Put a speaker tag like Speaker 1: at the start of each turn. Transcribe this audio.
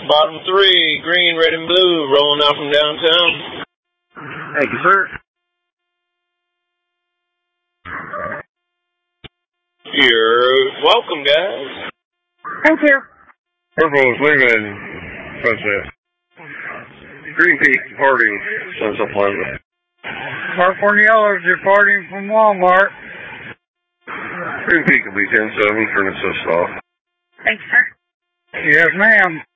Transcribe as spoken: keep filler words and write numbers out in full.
Speaker 1: Bottom three, green, red, and blue, rolling out from downtown.
Speaker 2: Thank you, sir.
Speaker 1: You're welcome, guys.
Speaker 3: Thank you.
Speaker 2: Purple's leaving Sunset. Green Peak departing Sunset Plaza.
Speaker 4: Purple and yellow departing from Walmart.
Speaker 2: Green Peak will be ten seven, turn it off.
Speaker 3: Thanks, sir.
Speaker 4: Yes, ma'am.